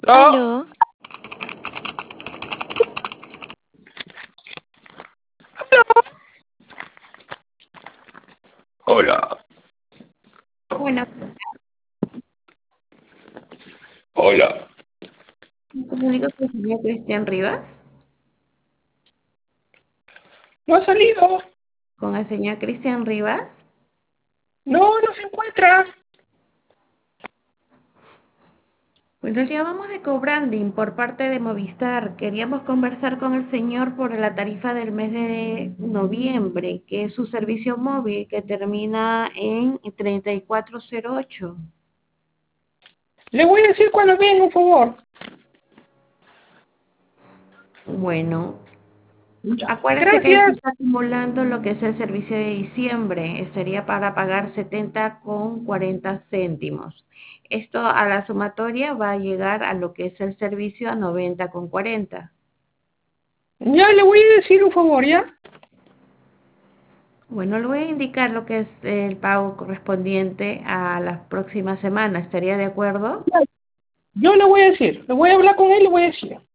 ¡Ah! Aló, Hola, Bueno, hola. me comunico con el señor Cristian Rivas. ¿No ha salido? Con el señor Cristian Rivas. No, no se encuentra. Bueno, le llamamos de co-branding por parte de Movistar. Queríamos conversar con el señor por la tarifa del mes de noviembre, que es su servicio móvil que termina en 3408. Le voy a decir cuando venga, por favor. Bueno, Ya. acuérdese que ahí se Gracias. está acumulando lo que es el servicio de diciembre. Sería para pagar 70,40 céntimos. Esto a la sumatoria va a llegar a lo que es el servicio a 90,40. Ya le voy a decir un favor, ¿ya? Bueno, le voy a indicar lo que es el pago correspondiente a la próxima semana. ¿Estaría de acuerdo? Yo le voy a decir. Le voy a hablar con él y le voy a decir.